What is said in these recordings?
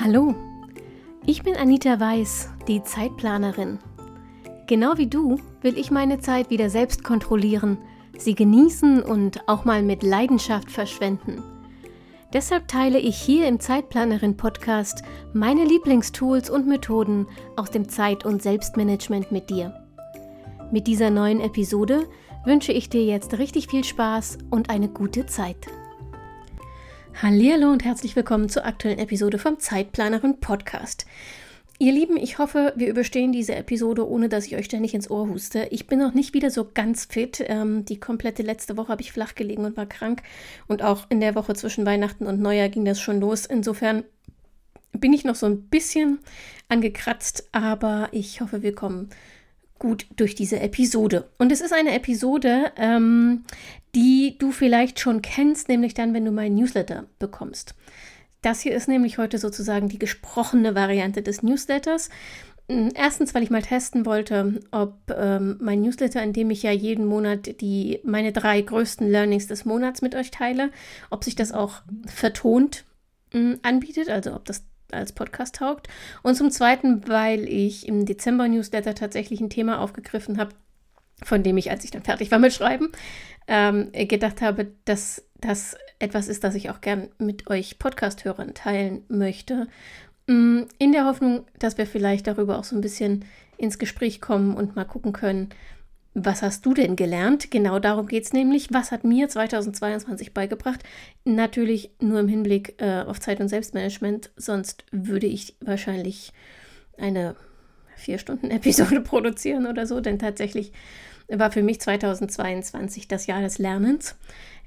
Hallo, ich bin Anita Weiß, die Zeitplanerin. Genau wie du will ich meine Zeit wieder selbst kontrollieren, sie genießen und auch mal mit Leidenschaft verschwenden. Deshalb teile ich hier im Zeitplanerin-Podcast meine Lieblingstools und Methoden aus dem Zeit- und Selbstmanagement mit dir. Mit dieser neuen Episode wünsche ich dir jetzt richtig viel Spaß und eine gute Zeit. Hallihallo und herzlich willkommen zur aktuellen Episode vom Zeitplanerin Podcast. Ihr Lieben, ich hoffe, wir überstehen diese Episode, ohne dass ich euch ständig ins Ohr huste. Ich bin noch nicht wieder so ganz fit. Die komplette letzte Woche habe ich flach gelegen und war krank. Und auch in der Woche zwischen Weihnachten und Neujahr ging das schon los. Insofern bin ich noch so ein bisschen angekratzt, aber ich hoffe, wir kommen gut durch diese Episode. Und es ist eine Episode, die du vielleicht schon kennst, nämlich dann, wenn du meinen Newsletter bekommst. Das hier ist nämlich heute sozusagen die gesprochene Variante des Newsletters. Erstens, weil ich mal testen wollte, ob mein Newsletter, in dem ich ja jeden Monat meine 3 größten Learnings des Monats mit euch teile, ob sich das auch vertont anbietet, also ob das als Podcast taugt. Und zum Zweiten, weil ich im Dezember-Newsletter tatsächlich ein Thema aufgegriffen habe, von dem ich, als ich dann fertig war mit Schreiben, gedacht habe, dass das etwas ist, das ich auch gern mit euch Podcast-Hörern teilen möchte. In der Hoffnung, dass wir vielleicht darüber auch so ein bisschen ins Gespräch kommen und mal gucken können, was hast du denn gelernt? Genau darum geht es nämlich. Was hat mir 2022 beigebracht? Natürlich nur im Hinblick auf Zeit- und Selbstmanagement, sonst würde ich wahrscheinlich eine 4-Stunden-Episode produzieren oder so, denn tatsächlich war für mich 2022 das Jahr des Lernens.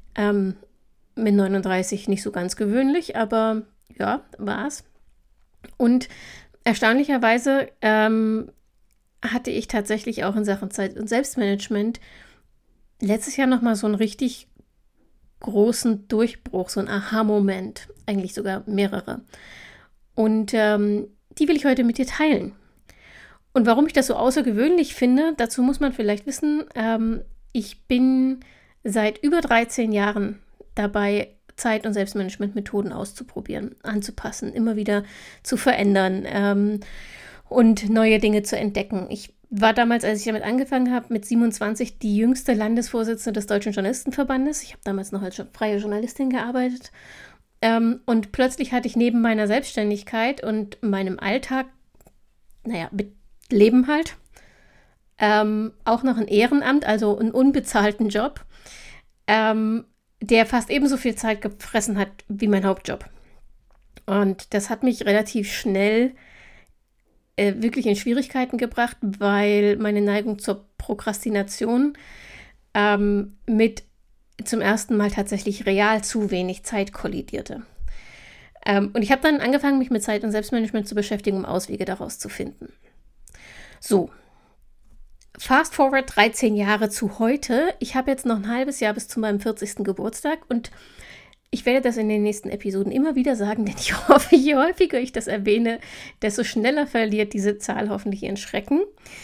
Mit 39 nicht so ganz gewöhnlich, aber ja, war es. Und erstaunlicherweise hatte ich tatsächlich auch in Sachen Zeit- und Selbstmanagement letztes Jahr nochmal so einen richtig großen Durchbruch, so einen Aha-Moment, eigentlich sogar mehrere. Und die will ich heute mit dir teilen. Und warum ich das so außergewöhnlich finde, dazu muss man vielleicht wissen, ich bin seit über 13 Jahren dabei, Zeit- und Selbstmanagement-Methoden auszuprobieren, anzupassen, immer wieder zu verändern und neue Dinge zu entdecken. Ich war damals, als ich damit angefangen habe, mit 27 die jüngste Landesvorsitzende des Deutschen Journalistenverbandes. Ich habe damals noch als freie Journalistin gearbeitet. Und plötzlich hatte ich neben meiner Selbstständigkeit und meinem Alltag, mit Leben halt, auch noch ein Ehrenamt, also einen unbezahlten Job, der fast ebenso viel Zeit gefressen hat wie mein Hauptjob. Und das hat mich relativ schnell wirklich in Schwierigkeiten gebracht, weil meine Neigung zur Prokrastination mit zum ersten Mal tatsächlich real zu wenig Zeit kollidierte. Und ich habe dann angefangen, mich mit Zeit- und Selbstmanagement zu beschäftigen, um Auswege daraus zu finden. So, fast forward 13 Jahre zu heute. Ich habe jetzt noch ein halbes Jahr bis zu meinem 40. Geburtstag und ich werde das in den nächsten Episoden immer wieder sagen, denn ich hoffe, je häufiger ich das erwähne, desto schneller verliert diese Zahl hoffentlich ihren Schrecken.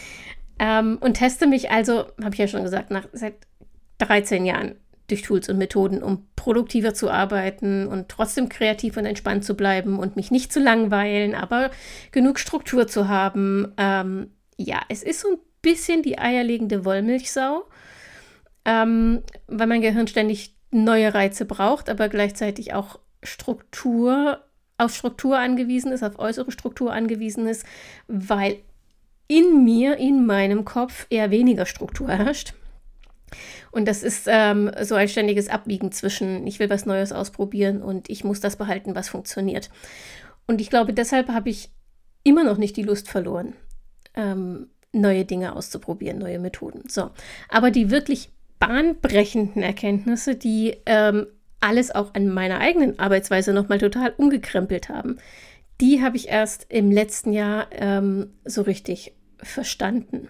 Und teste mich also, habe ich ja schon gesagt, seit 13 Jahren durch Tools und Methoden, um produktiver zu arbeiten und trotzdem kreativ und entspannt zu bleiben und mich nicht zu langweilen, aber genug Struktur zu haben. Es ist so ein bisschen die eierlegende Wollmilchsau, weil mein Gehirn ständig neue Reize braucht, aber gleichzeitig auch auf Struktur angewiesen ist, auf äußere Struktur angewiesen ist, weil in meinem Kopf eher weniger Struktur herrscht. Und das ist so ein ständiges Abwiegen zwischen, ich will was Neues ausprobieren und ich muss das behalten, was funktioniert. Und ich glaube, deshalb habe ich immer noch nicht die Lust verloren, neue Dinge auszuprobieren, neue Methoden. So, aber die wirklich bahnbrechenden Erkenntnisse, die alles auch an meiner eigenen Arbeitsweise nochmal total umgekrempelt haben, die habe ich erst im letzten Jahr so richtig verstanden.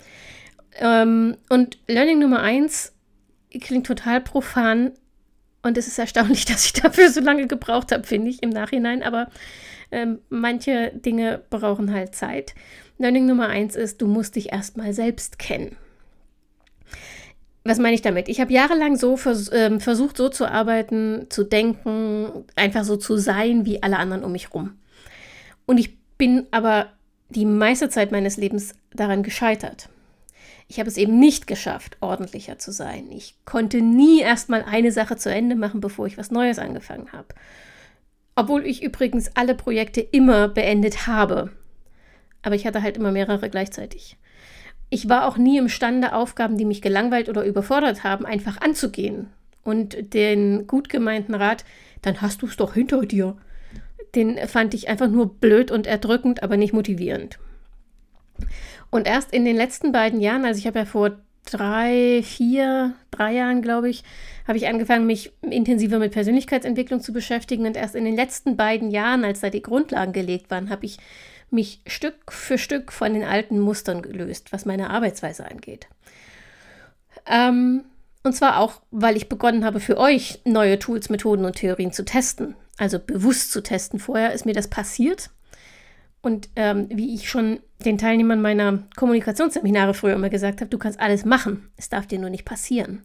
Und Learning Nummer 1 klingt total profan und es ist erstaunlich, dass ich dafür so lange gebraucht habe, finde ich, im Nachhinein, aber manche Dinge brauchen halt Zeit. Learning Nummer 1 ist, du musst dich erstmal selbst kennen. Was meine ich damit? Ich habe jahrelang so versucht, so zu arbeiten, zu denken, einfach so zu sein wie alle anderen um mich rum. Und ich bin aber die meiste Zeit meines Lebens daran gescheitert. Ich habe es eben nicht geschafft, ordentlicher zu sein. Ich konnte nie erstmal eine Sache zu Ende machen, bevor ich was Neues angefangen habe. Obwohl ich übrigens alle Projekte immer beendet habe. Aber ich hatte halt immer mehrere gleichzeitig. Ich war auch nie imstande, Aufgaben, die mich gelangweilt oder überfordert haben, einfach anzugehen. Und den gut gemeinten Rat, dann hast du es doch hinter dir, den fand ich einfach nur blöd und erdrückend, aber nicht motivierend. Und erst in den letzten beiden Jahren, also ich habe ja vor 3 Jahren, glaube ich, habe ich angefangen, mich intensiver mit Persönlichkeitsentwicklung zu beschäftigen. Und erst in den letzten beiden Jahren, als da die Grundlagen gelegt waren, habe ich mich Stück für Stück von den alten Mustern gelöst, was meine Arbeitsweise angeht. Und zwar auch, weil ich begonnen habe, für euch neue Tools, Methoden und Theorien zu testen. Also bewusst zu testen. Vorher ist mir das passiert. Und wie ich schon den Teilnehmern meiner Kommunikationsseminare früher immer gesagt habe, du kannst alles machen. Es darf dir nur nicht passieren.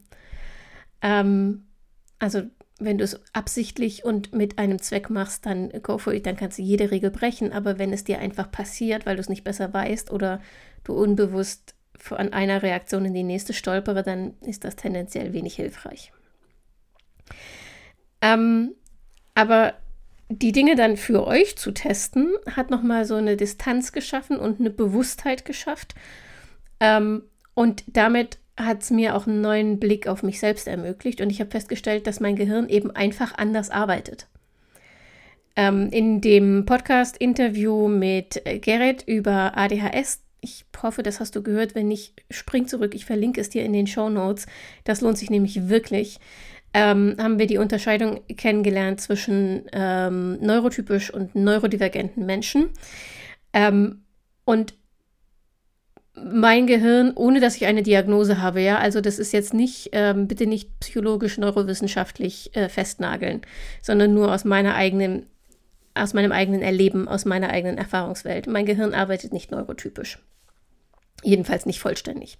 Also wenn du es absichtlich und mit einem Zweck machst, dann go for it, dann kannst du jede Regel brechen. Aber wenn es dir einfach passiert, weil du es nicht besser weißt oder du unbewusst von einer Reaktion in die nächste stolpere, dann ist das tendenziell wenig hilfreich. Aber die Dinge dann für euch zu testen, hat nochmal so eine Distanz geschaffen und eine Bewusstheit geschafft. Und damit hat es mir auch einen neuen Blick auf mich selbst ermöglicht. Und ich habe festgestellt, dass mein Gehirn eben einfach anders arbeitet. In dem Podcast-Interview mit Gerrit über ADHS, ich hoffe, das hast du gehört. Wenn nicht, spring zurück. Ich verlinke es dir in den Shownotes. Das lohnt sich nämlich wirklich. Haben wir die Unterscheidung kennengelernt zwischen neurotypisch und neurodivergenten Menschen. Und mein Gehirn, ohne dass ich eine Diagnose habe, ja, also das ist jetzt nicht, bitte nicht psychologisch, neurowissenschaftlich festnageln, sondern nur aus meinem eigenen Erleben, aus meiner eigenen Erfahrungswelt. Mein Gehirn arbeitet nicht neurotypisch. Jedenfalls nicht vollständig.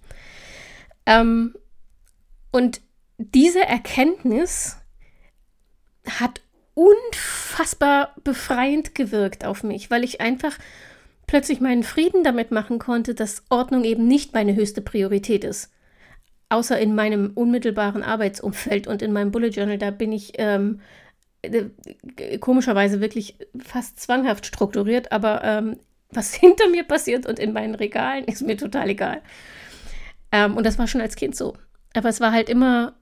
Und diese Erkenntnis hat unfassbar befreiend gewirkt auf mich, weil ich einfach plötzlich meinen Frieden damit machen konnte, dass Ordnung eben nicht meine höchste Priorität ist. Außer in meinem unmittelbaren Arbeitsumfeld und in meinem Bullet Journal, da bin ich komischerweise wirklich fast zwanghaft strukturiert, aber was hinter mir passiert und in meinen Regalen, ist mir total egal. Und das war schon als Kind so. Aber es war halt immer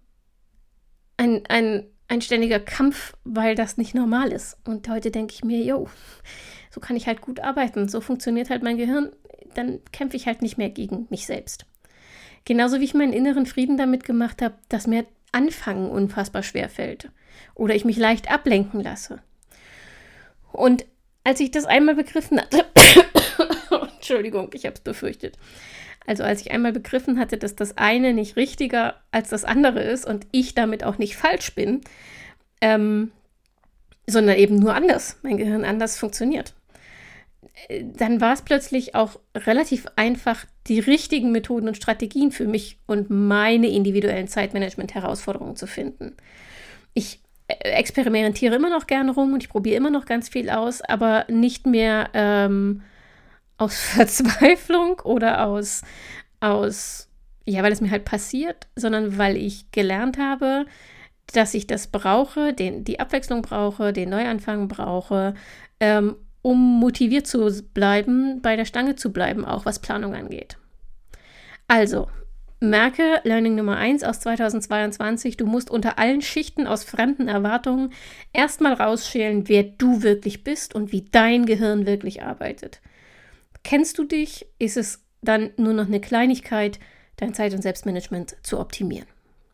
ein ständiger Kampf, weil das nicht normal ist. Und heute denke ich mir, so kann ich halt gut arbeiten. So funktioniert halt mein Gehirn. Dann kämpfe ich halt nicht mehr gegen mich selbst. Genauso wie ich meinen inneren Frieden damit gemacht habe, dass mir Anfangen unfassbar schwer fällt. Oder ich mich leicht ablenken lasse. Und als ich das einmal begriffen hatte, Entschuldigung, ich habe es befürchtet. Also als ich einmal begriffen hatte, dass das eine nicht richtiger als das andere ist und ich damit auch nicht falsch bin, sondern eben nur anders, mein Gehirn anders funktioniert, dann war es plötzlich auch relativ einfach, die richtigen Methoden und Strategien für mich und meine individuellen Zeitmanagement-Herausforderungen zu finden. Ich experimentiere immer noch gerne rum und ich probiere immer noch ganz viel aus, aber nicht mehr aus Verzweiflung oder weil es mir halt passiert, sondern weil ich gelernt habe, dass ich das brauche, die Abwechslung brauche, den Neuanfang brauche, um motiviert zu bleiben, bei der Stange zu bleiben, auch was Planung angeht. Also, merke, Learning Nummer 1 aus 2022, du musst unter allen Schichten aus fremden Erwartungen erstmal rausschälen, wer du wirklich bist und wie dein Gehirn wirklich arbeitet. Kennst du dich, ist es dann nur noch eine Kleinigkeit, dein Zeit- und Selbstmanagement zu optimieren.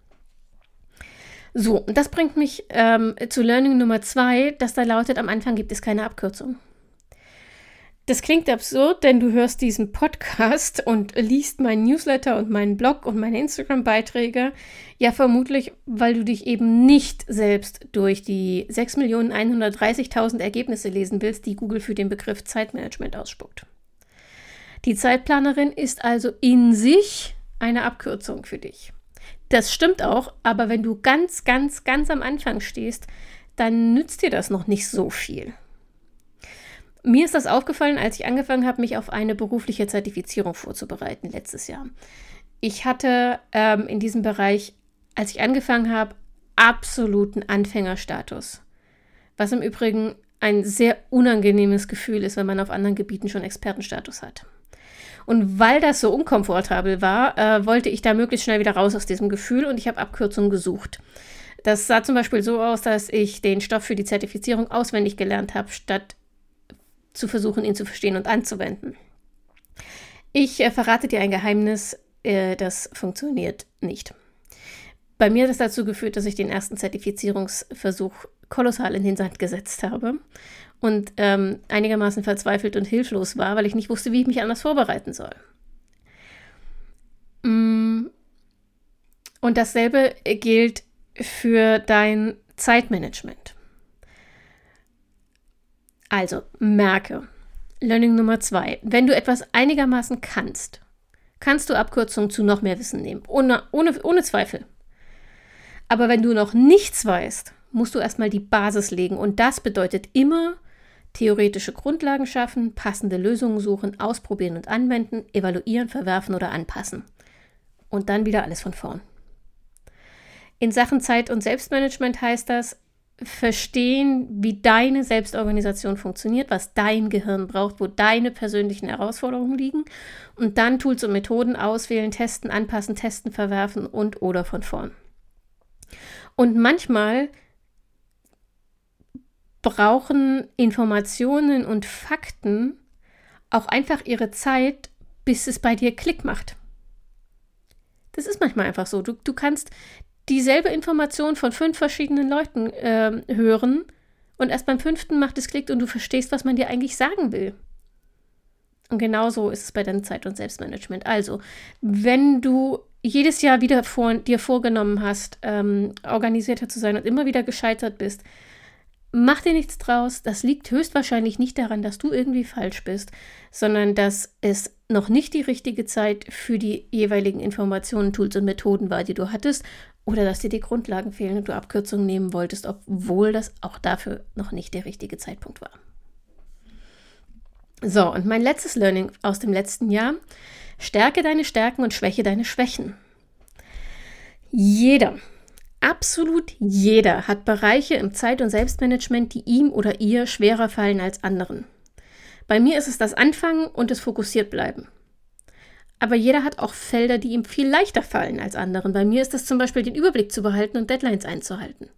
So, und das bringt mich zu Learning Nummer 2, das da lautet, am Anfang gibt es keine Abkürzung. Das klingt absurd, denn du hörst diesen Podcast und liest meinen Newsletter und meinen Blog und meine Instagram-Beiträge, ja vermutlich, weil du dich eben nicht selbst durch die 6.130.000 Ergebnisse lesen willst, die Google für den Begriff Zeitmanagement ausspuckt. Die Zeitplanerin ist also in sich eine Abkürzung für dich. Das stimmt auch, aber wenn du ganz, ganz, ganz am Anfang stehst, dann nützt dir das noch nicht so viel. Mir ist das aufgefallen, als ich angefangen habe, mich auf eine berufliche Zertifizierung vorzubereiten letztes Jahr. Ich hatte in diesem Bereich, als ich angefangen habe, absoluten Anfängerstatus. Was im Übrigen ein sehr unangenehmes Gefühl ist, wenn man auf anderen Gebieten schon Expertenstatus hat. Und weil das so unkomfortabel war, wollte ich da möglichst schnell wieder raus aus diesem Gefühl und ich habe Abkürzungen gesucht. Das sah zum Beispiel so aus, dass ich den Stoff für die Zertifizierung auswendig gelernt habe, statt zu versuchen, ihn zu verstehen und anzuwenden. Ich verrate dir ein Geheimnis, das funktioniert nicht. Bei mir hat es dazu geführt, dass ich den ersten Zertifizierungsversuch kolossal in den Sand gesetzt habe und einigermaßen verzweifelt und hilflos war, weil ich nicht wusste, wie ich mich anders vorbereiten soll. Und dasselbe gilt für dein Zeitmanagement. Also, merke, Learning Nummer 2, wenn du etwas einigermaßen kannst du Abkürzungen zu noch mehr Wissen nehmen, ohne Zweifel. Aber wenn du noch nichts weißt, musst du erstmal die Basis legen und das bedeutet immer theoretische Grundlagen schaffen, passende Lösungen suchen, ausprobieren und anwenden, evaluieren, verwerfen oder anpassen. Und dann wieder alles von vorn. In Sachen Zeit- und Selbstmanagement heißt das, verstehen, wie deine Selbstorganisation funktioniert, was dein Gehirn braucht, wo deine persönlichen Herausforderungen liegen und dann Tools und Methoden auswählen, testen, anpassen, testen, verwerfen und oder von vorn. Und manchmal brauchen Informationen und Fakten auch einfach ihre Zeit, bis es bei dir Klick macht. Das ist manchmal einfach so. Du kannst dieselbe Information von 5 verschiedenen Leuten hören und erst beim 5. macht es Klick und du verstehst, was man dir eigentlich sagen will. Und genauso ist es bei deinem Zeit- und Selbstmanagement. Also, wenn du jedes Jahr wieder dir vorgenommen hast, organisierter zu sein und immer wieder gescheitert bist, mach dir nichts draus. Das liegt höchstwahrscheinlich nicht daran, dass du irgendwie falsch bist, sondern dass es noch nicht die richtige Zeit für die jeweiligen Informationen, Tools und Methoden war, die du hattest, oder dass dir die Grundlagen fehlen und du Abkürzungen nehmen wolltest, obwohl das auch dafür noch nicht der richtige Zeitpunkt war. So, und mein letztes Learning aus dem letzten Jahr: Stärke deine Stärken und schwäche deine Schwächen. Absolut jeder hat Bereiche im Zeit- und Selbstmanagement, die ihm oder ihr schwerer fallen als anderen. Bei mir ist es das Anfangen und das fokussiert bleiben. Aber jeder hat auch Felder, die ihm viel leichter fallen als anderen. Bei mir ist es zum Beispiel, den Überblick zu behalten und Deadlines einzuhalten.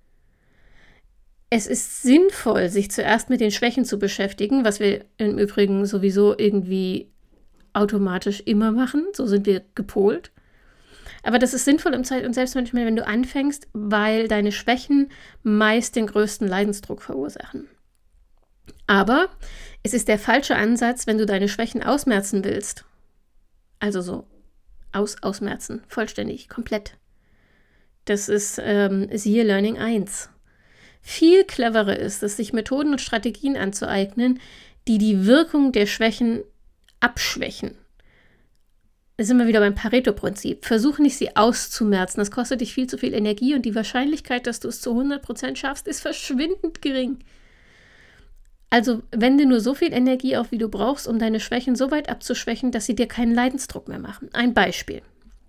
Es ist sinnvoll, sich zuerst mit den Schwächen zu beschäftigen, was wir im Übrigen sowieso irgendwie automatisch immer machen. So sind wir gepolt. Aber das ist sinnvoll im Zeit- und Selbstmanagement, wenn du anfängst, weil deine Schwächen meist den größten Leidensdruck verursachen. Aber es ist der falsche Ansatz, wenn du deine Schwächen ausmerzen willst. Also so ausmerzen, vollständig, komplett. Das ist, siehe Learning 1. Viel cleverer ist es, sich Methoden und Strategien anzueignen, die die Wirkung der Schwächen abschwächen. Da sind wir wieder beim Pareto-Prinzip. Versuch nicht, sie auszumerzen. Das kostet dich viel zu viel Energie und die Wahrscheinlichkeit, dass du es zu 100% schaffst, ist verschwindend gering. Also wende nur so viel Energie auf, wie du brauchst, um deine Schwächen so weit abzuschwächen, dass sie dir keinen Leidensdruck mehr machen. Ein Beispiel.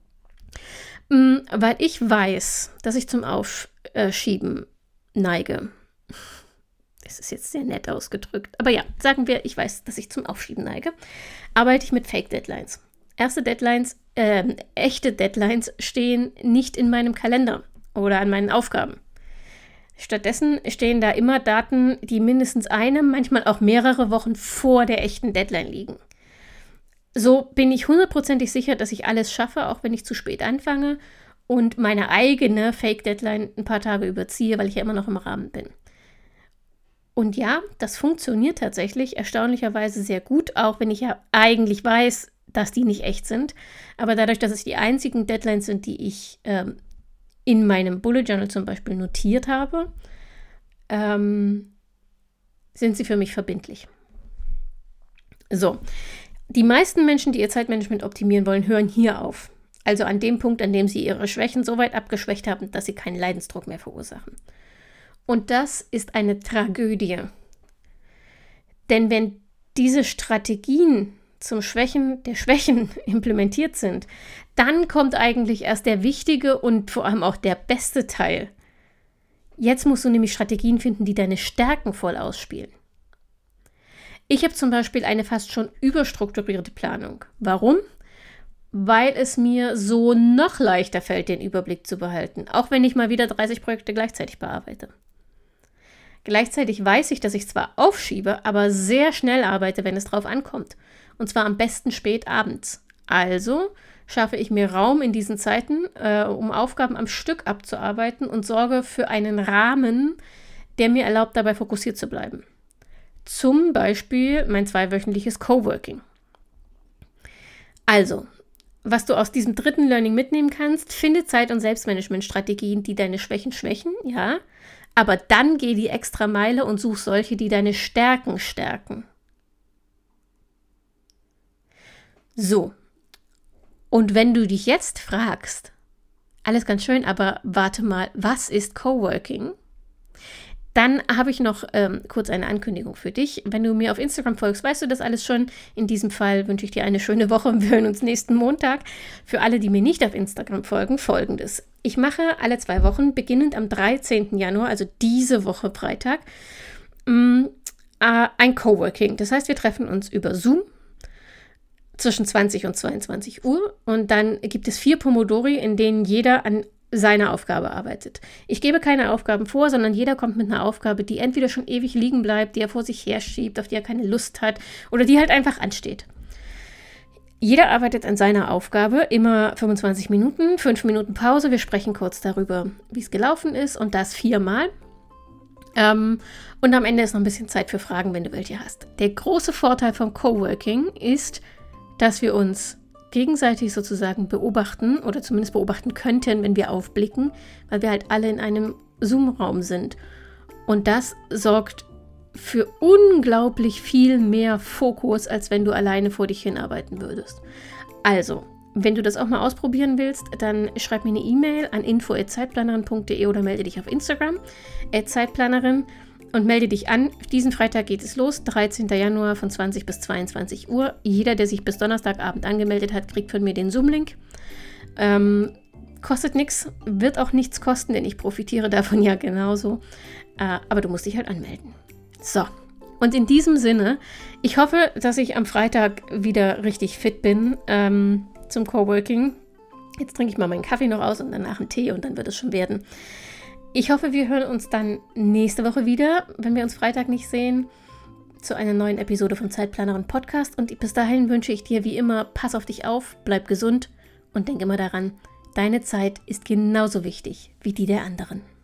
Weil ich weiß, dass ich zum Aufschieben neige. Das ist jetzt sehr nett ausgedrückt. Aber ja, sagen wir, ich weiß, dass ich zum Aufschieben neige. Arbeite ich mit Fake-Deadlines. Echte Deadlines stehen nicht in meinem Kalender oder an meinen Aufgaben. Stattdessen stehen da immer Daten, die mindestens eine, manchmal auch mehrere Wochen vor der echten Deadline liegen. So bin ich 100% sicher, dass ich alles schaffe, auch wenn ich zu spät anfange und meine eigene Fake-Deadline ein paar Tage überziehe, weil ich ja immer noch im Rahmen bin. Und ja, das funktioniert tatsächlich erstaunlicherweise sehr gut, auch wenn ich ja eigentlich weiß, dass die nicht echt sind. Aber dadurch, dass es die einzigen Deadlines sind, die ich in meinem Bullet Journal zum Beispiel notiert habe, sind sie für mich verbindlich. So, die meisten Menschen, die ihr Zeitmanagement optimieren wollen, hören hier auf. Also an dem Punkt, an dem sie ihre Schwächen so weit abgeschwächt haben, dass sie keinen Leidensdruck mehr verursachen. Und das ist eine Tragödie. Denn wenn diese Strategien zum Schwächen der Schwächen implementiert sind, dann kommt eigentlich erst der wichtige und vor allem auch der beste Teil. Jetzt musst du nämlich Strategien finden, die deine Stärken voll ausspielen. Ich habe zum Beispiel eine fast schon überstrukturierte Planung. Warum? Weil es mir so noch leichter fällt, den Überblick zu behalten, auch wenn ich mal wieder 30 Projekte gleichzeitig bearbeite. Gleichzeitig weiß ich, dass ich zwar aufschiebe, aber sehr schnell arbeite, wenn es drauf ankommt. Und zwar am besten spät abends. Also schaffe ich mir Raum in diesen Zeiten, um Aufgaben am Stück abzuarbeiten und sorge für einen Rahmen, der mir erlaubt, dabei fokussiert zu bleiben. Zum Beispiel mein 2-wöchentliches Coworking. Also, was du aus diesem dritten Learning mitnehmen kannst, finde Zeit- und Selbstmanagement-Strategien, die deine Schwächen schwächen, ja, aber dann geh die extra Meile und such solche, die deine Stärken stärken. So, und wenn du dich jetzt fragst, alles ganz schön, aber warte mal, was ist Coworking? Dann habe ich noch kurz eine Ankündigung für dich. Wenn du mir auf Instagram folgst, weißt du das alles schon. In diesem Fall wünsche ich dir eine schöne Woche und wir hören uns nächsten Montag. Für alle, die mir nicht auf Instagram folgen, Folgendes. Ich mache alle 2 Wochen, beginnend am 13. Januar, also diese Woche Freitag, ein Coworking. Das heißt, wir treffen uns über Zoom zwischen 20 und 22 Uhr und dann gibt es 4 Pomodori, in denen jeder an seiner Aufgabe arbeitet. Ich gebe keine Aufgaben vor, sondern jeder kommt mit einer Aufgabe, die entweder schon ewig liegen bleibt, die er vor sich herschiebt, auf die er keine Lust hat oder die halt einfach ansteht. Jeder arbeitet an seiner Aufgabe, immer 25 Minuten, 5 Minuten Pause. Wir sprechen kurz darüber, wie es gelaufen ist und das 4-mal. Und am Ende ist noch ein bisschen Zeit für Fragen, wenn du welche hast. Der große Vorteil vom Coworking ist, dass wir uns gegenseitig sozusagen beobachten oder zumindest beobachten könnten, wenn wir aufblicken, weil wir halt alle in einem Zoom-Raum sind. Und das sorgt für unglaublich viel mehr Fokus, als wenn du alleine vor dich hinarbeiten würdest. Also, wenn du das auch mal ausprobieren willst, dann schreib mir eine E-Mail an info@zeitplanerin.de oder melde dich auf Instagram @zeitplanerin und melde dich an. Diesen Freitag geht es los, 13. Januar von 20 bis 22 Uhr. Jeder, der sich bis Donnerstagabend angemeldet hat, kriegt von mir den Zoom-Link. Kostet nichts, wird auch nichts kosten, denn ich profitiere davon ja genauso. Aber du musst dich halt anmelden. So, und in diesem Sinne, ich hoffe, dass ich am Freitag wieder richtig fit bin zum Coworking. Jetzt trinke ich mal meinen Kaffee noch aus und danach einen Tee und dann wird es schon werden. Ich hoffe, wir hören uns dann nächste Woche wieder, wenn wir uns Freitag nicht sehen, zu einer neuen Episode vom Zeitplanerin Podcast. Und bis dahin wünsche ich dir wie immer, pass auf dich auf, bleib gesund und denk immer daran, deine Zeit ist genauso wichtig wie die der anderen.